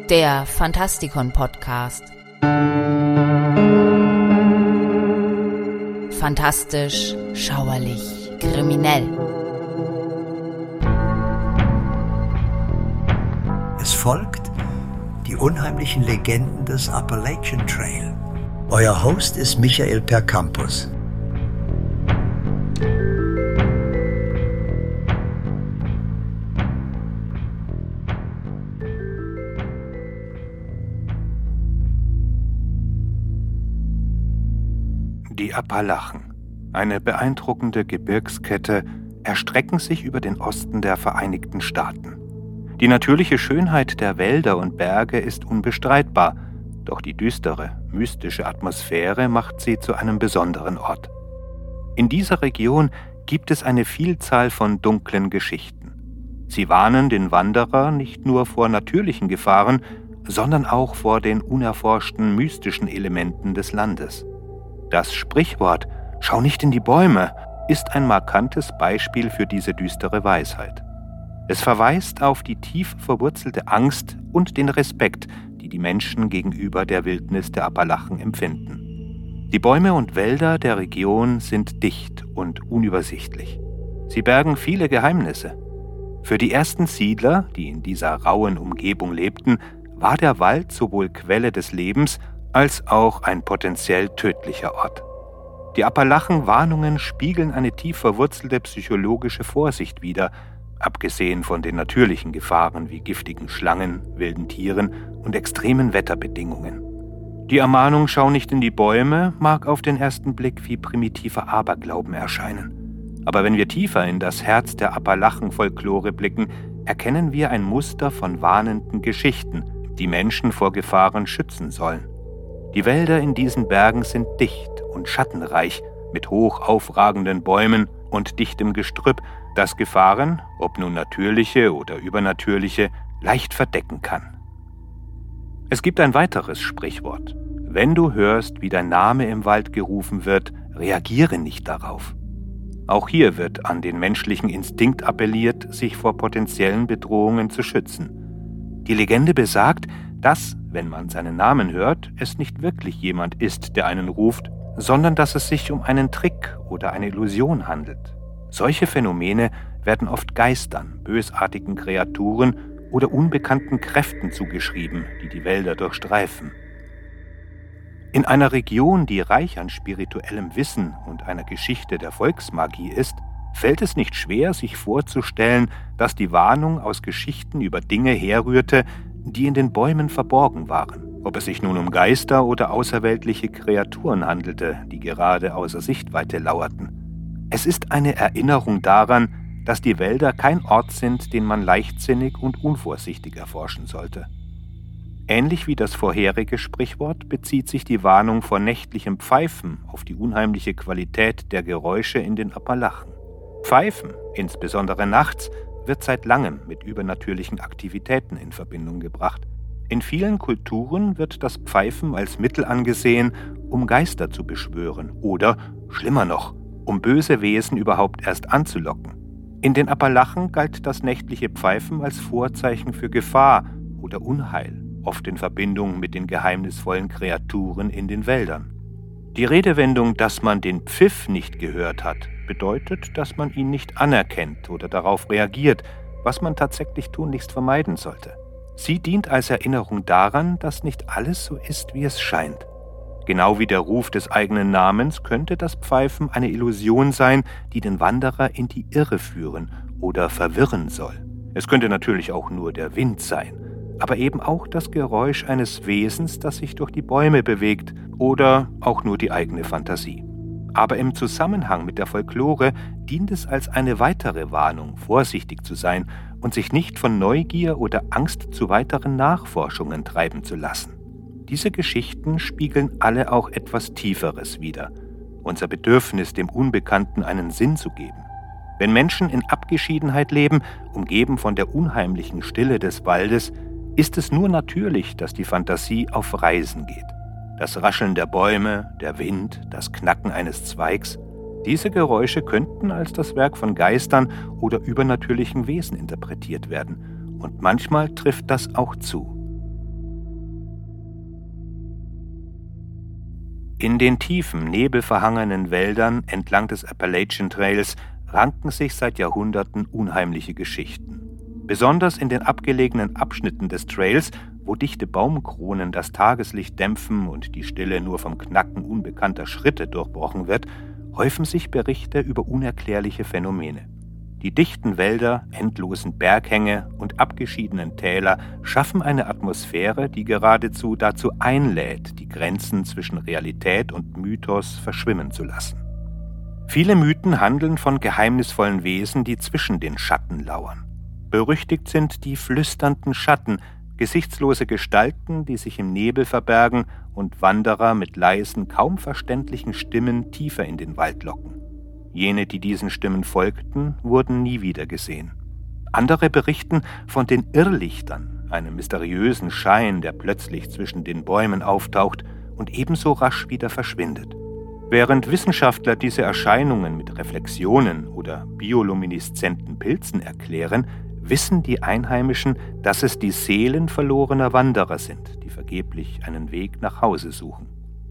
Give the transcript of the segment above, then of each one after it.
Der Fantastikon-Podcast. Fantastisch, schauerlich, kriminell. Es folgt die unheimlichen Legenden des Appalachian Trail. Euer Host ist Michael Percampus. Die Appalachen, eine beeindruckende Gebirgskette, erstrecken sich über den Osten der Vereinigten Staaten. Die natürliche Schönheit der Wälder und Berge ist unbestreitbar, doch die düstere, mystische Atmosphäre macht sie zu einem besonderen Ort. In dieser Region gibt es eine Vielzahl von dunklen Geschichten. Sie warnen den Wanderer nicht nur vor natürlichen Gefahren, sondern auch vor den unerforschten mystischen Elementen des Landes. Das Sprichwort „Schau nicht in die Bäume" ist ein markantes Beispiel für diese düstere Weisheit. Es verweist auf die tief verwurzelte Angst und den Respekt, die die Menschen gegenüber der Wildnis der Appalachen empfinden. Die Bäume und Wälder der Region sind dicht und unübersichtlich. Sie bergen viele Geheimnisse. Für die ersten Siedler, die in dieser rauen Umgebung lebten, war der Wald sowohl Quelle des Lebens als auch ein potenziell tödlicher Ort. Die Appalachen-Warnungen spiegeln eine tief verwurzelte psychologische Vorsicht wider, abgesehen von den natürlichen Gefahren wie giftigen Schlangen, wilden Tieren und extremen Wetterbedingungen. Die Ermahnung „Schau nicht in die Bäume" mag auf den ersten Blick wie primitiver Aberglauben erscheinen. Aber wenn wir tiefer in das Herz der Appalachen-Folklore blicken, erkennen wir ein Muster von warnenden Geschichten, die Menschen vor Gefahren schützen sollen. Die Wälder in diesen Bergen sind dicht und schattenreich, mit hoch aufragenden Bäumen und dichtem Gestrüpp, das Gefahren, ob nun natürliche oder übernatürliche, leicht verdecken kann. Es gibt ein weiteres Sprichwort: Wenn du hörst, wie dein Name im Wald gerufen wird, reagiere nicht darauf. Auch hier wird an den menschlichen Instinkt appelliert, sich vor potenziellen Bedrohungen zu schützen. Die Legende besagt, dass, wenn man seinen Namen hört, es nicht wirklich jemand ist, der einen ruft, sondern dass es sich um einen Trick oder eine Illusion handelt. Solche Phänomene werden oft Geistern, bösartigen Kreaturen oder unbekannten Kräften zugeschrieben, die die Wälder durchstreifen. In einer Region, die reich an spirituellem Wissen und einer Geschichte der Volksmagie ist, fällt es nicht schwer, sich vorzustellen, dass die Warnung aus Geschichten über Dinge herrührte, die in den Bäumen verborgen waren, ob es sich nun um Geister oder außerweltliche Kreaturen handelte, die gerade außer Sichtweite lauerten. Es ist eine Erinnerung daran, dass die Wälder kein Ort sind, den man leichtsinnig und unvorsichtig erforschen sollte. Ähnlich wie das vorherige Sprichwort bezieht sich die Warnung vor nächtlichem Pfeifen auf die unheimliche Qualität der Geräusche in den Appalachen. Pfeifen, insbesondere nachts, wird seit langem mit übernatürlichen Aktivitäten in Verbindung gebracht. In vielen Kulturen wird das Pfeifen als Mittel angesehen, um Geister zu beschwören oder, schlimmer noch, um böse Wesen überhaupt erst anzulocken. In den Appalachen galt das nächtliche Pfeifen als Vorzeichen für Gefahr oder Unheil, oft in Verbindung mit den geheimnisvollen Kreaturen in den Wäldern. Die Redewendung, dass man den Pfiff nicht gehört hat, bedeutet, dass man ihn nicht anerkennt oder darauf reagiert, was man tatsächlich tunlichst vermeiden sollte. Sie dient als Erinnerung daran, dass nicht alles so ist, wie es scheint. Genau wie der Ruf des eigenen Namens könnte das Pfeifen eine Illusion sein, die den Wanderer in die Irre führen oder verwirren soll. Es könnte natürlich auch nur der Wind sein, aber eben auch das Geräusch eines Wesens, das sich durch die Bäume bewegt, oder auch nur die eigene Fantasie. Aber im Zusammenhang mit der Folklore dient es als eine weitere Warnung, vorsichtig zu sein und sich nicht von Neugier oder Angst zu weiteren Nachforschungen treiben zu lassen. Diese Geschichten spiegeln alle auch etwas Tieferes wider: unser Bedürfnis, dem Unbekannten einen Sinn zu geben. Wenn Menschen in Abgeschiedenheit leben, umgeben von der unheimlichen Stille des Waldes, ist es nur natürlich, dass die Fantasie auf Reisen geht. Das Rascheln der Bäume, der Wind, das Knacken eines Zweigs, diese Geräusche könnten als das Werk von Geistern oder übernatürlichen Wesen interpretiert werden. Und manchmal trifft das auch zu. In den tiefen, nebelverhangenen Wäldern entlang des Appalachian Trails ranken sich seit Jahrhunderten unheimliche Geschichten. Besonders in den abgelegenen Abschnitten des Trails, wo dichte Baumkronen das Tageslicht dämpfen und die Stille nur vom Knacken unbekannter Schritte durchbrochen wird, häufen sich Berichte über unerklärliche Phänomene. Die dichten Wälder, endlosen Berghänge und abgeschiedenen Täler schaffen eine Atmosphäre, die geradezu dazu einlädt, die Grenzen zwischen Realität und Mythos verschwimmen zu lassen. Viele Mythen handeln von geheimnisvollen Wesen, die zwischen den Schatten lauern. Berüchtigt sind die flüsternden Schatten, gesichtslose Gestalten, die sich im Nebel verbergen und Wanderer mit leisen, kaum verständlichen Stimmen tiefer in den Wald locken. Jene, die diesen Stimmen folgten, wurden nie wieder gesehen. Andere berichten von den Irrlichtern, einem mysteriösen Schein, der plötzlich zwischen den Bäumen auftaucht und ebenso rasch wieder verschwindet. Während Wissenschaftler diese Erscheinungen mit Reflexionen oder biolumineszenten Pilzen erklären, wissen die Einheimischen, dass es die Seelen verlorener Wanderer sind, die vergeblich einen Weg nach Hause suchen.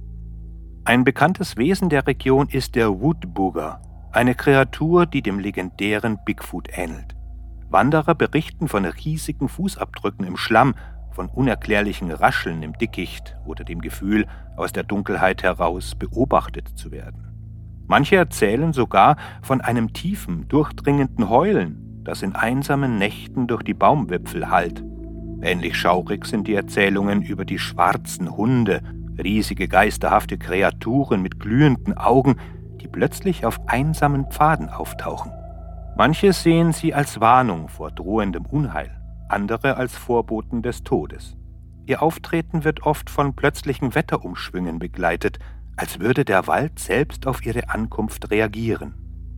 Ein bekanntes Wesen der Region ist der Woodbugger, eine Kreatur, die dem legendären Bigfoot ähnelt. Wanderer berichten von riesigen Fußabdrücken im Schlamm, von unerklärlichen Rascheln im Dickicht oder dem Gefühl, aus der Dunkelheit heraus beobachtet zu werden. Manche erzählen sogar von einem tiefen, durchdringenden Heulen, das in einsamen Nächten durch die Baumwipfel hallt. Ähnlich schaurig sind die Erzählungen über die schwarzen Hunde, riesige geisterhafte Kreaturen mit glühenden Augen, die plötzlich auf einsamen Pfaden auftauchen. Manche sehen sie als Warnung vor drohendem Unheil, andere als Vorboten des Todes. Ihr Auftreten wird oft von plötzlichen Wetterumschwüngen begleitet, als würde der Wald selbst auf ihre Ankunft reagieren.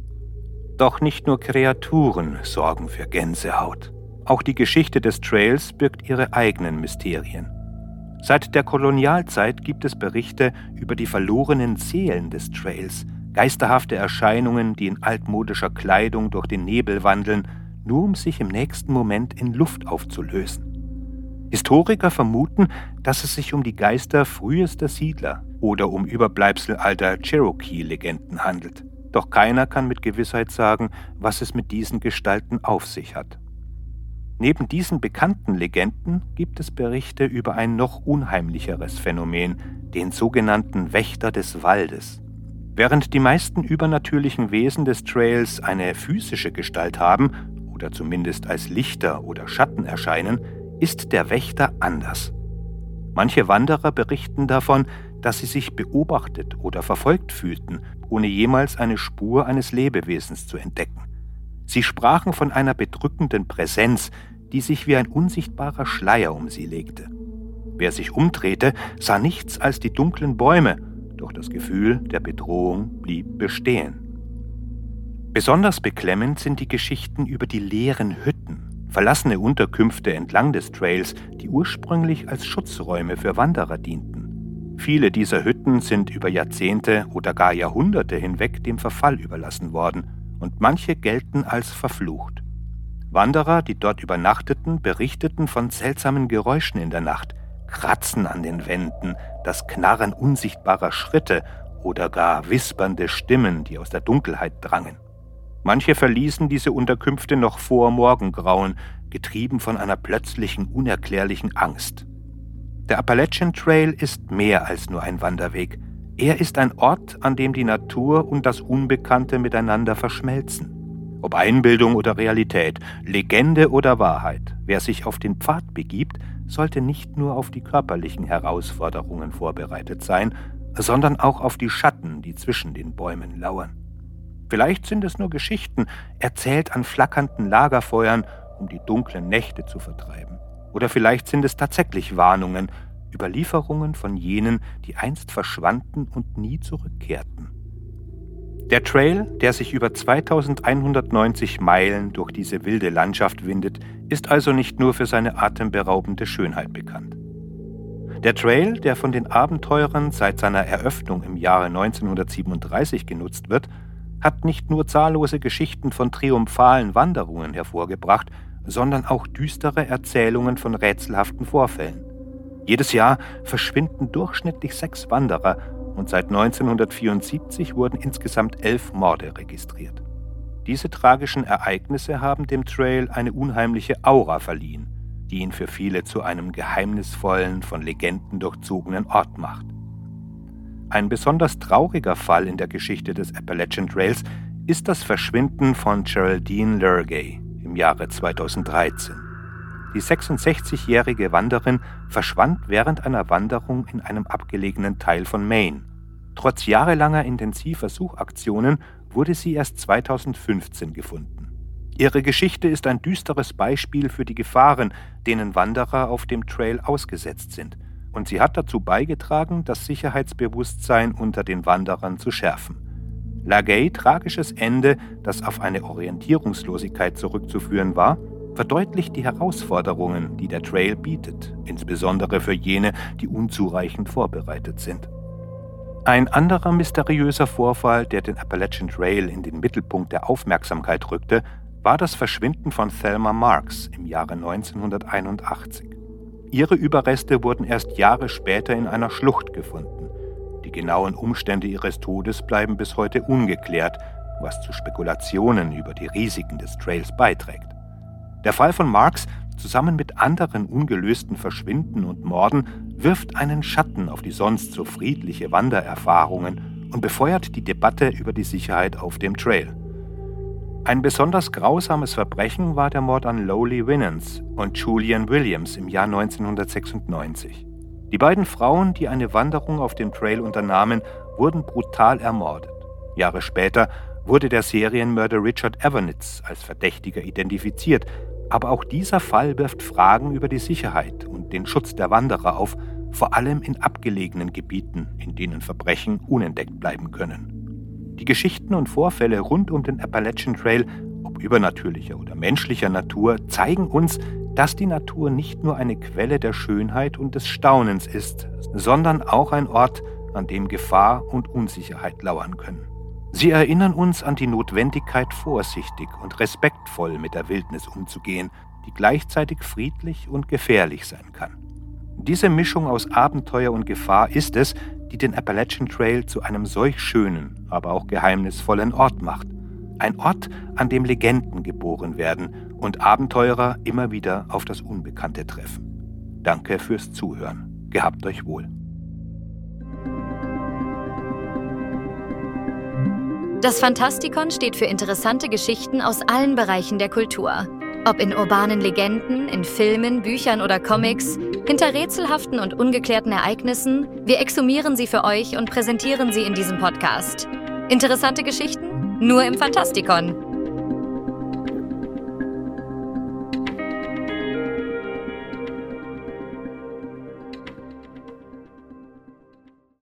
Doch nicht nur Kreaturen sorgen für Gänsehaut. Auch die Geschichte des Trails birgt ihre eigenen Mysterien. Seit der Kolonialzeit gibt es Berichte über die verlorenen Seelen des Trails, geisterhafte Erscheinungen, die in altmodischer Kleidung durch den Nebel wandeln, nur um sich im nächsten Moment in Luft aufzulösen. Historiker vermuten, dass es sich um die Geister frühester Siedler oder um Überbleibsel alter Cherokee-Legenden handelt. Doch keiner kann mit Gewissheit sagen, was es mit diesen Gestalten auf sich hat. Neben diesen bekannten Legenden gibt es Berichte über ein noch unheimlicheres Phänomen, den sogenannten Wächter des Waldes. Während die meisten übernatürlichen Wesen des Trails eine physische Gestalt haben oder zumindest als Lichter oder Schatten erscheinen, ist der Wächter anders. Manche Wanderer berichten davon, dass sie sich beobachtet oder verfolgt fühlten, ohne jemals eine Spur eines Lebewesens zu entdecken. Sie sprachen von einer bedrückenden Präsenz, die sich wie ein unsichtbarer Schleier um sie legte. Wer sich umdrehte, sah nichts als die dunklen Bäume, doch das Gefühl der Bedrohung blieb bestehen. Besonders beklemmend sind die Geschichten über die leeren Hütten, verlassene Unterkünfte entlang des Trails, die ursprünglich als Schutzräume für Wanderer dienten. Viele dieser Hütten sind über Jahrzehnte oder gar Jahrhunderte hinweg dem Verfall überlassen worden und manche gelten als verflucht. Wanderer, die dort übernachteten, berichteten von seltsamen Geräuschen in der Nacht, Kratzen an den Wänden, das Knarren unsichtbarer Schritte oder gar wispernde Stimmen, die aus der Dunkelheit drangen. Manche verließen diese Unterkünfte noch vor Morgengrauen, getrieben von einer plötzlichen, unerklärlichen Angst. Der Appalachian Trail ist mehr als nur ein Wanderweg. Er ist ein Ort, an dem die Natur und das Unbekannte miteinander verschmelzen. Ob Einbildung oder Realität, Legende oder Wahrheit, wer sich auf den Pfad begibt, sollte nicht nur auf die körperlichen Herausforderungen vorbereitet sein, sondern auch auf die Schatten, die zwischen den Bäumen lauern. Vielleicht sind es nur Geschichten, erzählt an flackernden Lagerfeuern, um die dunklen Nächte zu vertreiben. Oder vielleicht sind es tatsächlich Warnungen, Überlieferungen von jenen, die einst verschwanden und nie zurückkehrten. Der Trail, der sich über 2190 Meilen durch diese wilde Landschaft windet, ist also nicht nur für seine atemberaubende Schönheit bekannt. Der Trail, der von den Abenteurern seit seiner Eröffnung im Jahre 1937 genutzt wird, hat nicht nur zahllose Geschichten von triumphalen Wanderungen hervorgebracht, sondern auch düstere Erzählungen von rätselhaften Vorfällen. Jedes Jahr verschwinden durchschnittlich 6 Wanderer und seit 1974 wurden insgesamt 11 Morde registriert. Diese tragischen Ereignisse haben dem Trail eine unheimliche Aura verliehen, die ihn für viele zu einem geheimnisvollen, von Legenden durchzogenen Ort macht. Ein besonders trauriger Fall in der Geschichte des Appalachian Trails ist das Verschwinden von Geraldine Lurgay im Jahre 2013. Die 66-jährige Wanderin verschwand während einer Wanderung in einem abgelegenen Teil von Maine. Trotz jahrelanger intensiver Suchaktionen wurde sie erst 2015 gefunden. Ihre Geschichte ist ein düsteres Beispiel für die Gefahren, denen Wanderer auf dem Trail ausgesetzt sind, und sie hat dazu beigetragen, das Sicherheitsbewusstsein unter den Wanderern zu schärfen. Lurgays tragisches Ende, das auf eine Orientierungslosigkeit zurückzuführen war, verdeutlicht die Herausforderungen, die der Trail bietet, insbesondere für jene, die unzureichend vorbereitet sind. Ein anderer mysteriöser Vorfall, der den Appalachian Trail in den Mittelpunkt der Aufmerksamkeit rückte, war das Verschwinden von Thelma Marks im Jahre 1981. Ihre Überreste wurden erst Jahre später in einer Schlucht gefunden. Die genauen Umstände ihres Todes bleiben bis heute ungeklärt, was zu Spekulationen über die Risiken des Trails beiträgt. Der Fall von Marks, zusammen mit anderen ungelösten Verschwinden und Morden, wirft einen Schatten auf die sonst so friedliche Wandererfahrungen und befeuert die Debatte über die Sicherheit auf dem Trail. Ein besonders grausames Verbrechen war der Mord an Lowly Winans und Julian Williams im Jahr 1996. Die beiden Frauen, die eine Wanderung auf dem Trail unternahmen, wurden brutal ermordet. Jahre später wurde der Serienmörder Richard Evernitz als Verdächtiger identifiziert, aber auch dieser Fall wirft Fragen über die Sicherheit und den Schutz der Wanderer auf, vor allem in abgelegenen Gebieten, in denen Verbrechen unentdeckt bleiben können. Die Geschichten und Vorfälle rund um den Appalachian Trail, ob übernatürlicher oder menschlicher Natur, zeigen uns, dass die Natur nicht nur eine Quelle der Schönheit und des Staunens ist, sondern auch ein Ort, an dem Gefahr und Unsicherheit lauern können. Sie erinnern uns an die Notwendigkeit, vorsichtig und respektvoll mit der Wildnis umzugehen, die gleichzeitig friedlich und gefährlich sein kann. Diese Mischung aus Abenteuer und Gefahr ist es, die den Appalachian Trail zu einem solch schönen, aber auch geheimnisvollen Ort macht. Ein Ort, an dem Legenden geboren werden und Abenteurer immer wieder auf das Unbekannte treffen. Danke fürs Zuhören. Gehabt euch wohl. Das Fantastikon steht für interessante Geschichten aus allen Bereichen der Kultur. Ob in urbanen Legenden, in Filmen, Büchern oder Comics, hinter rätselhaften und ungeklärten Ereignissen, wir exhumieren sie für euch und präsentieren sie in diesem Podcast. Interessante Geschichten? Nur im Fantastikon.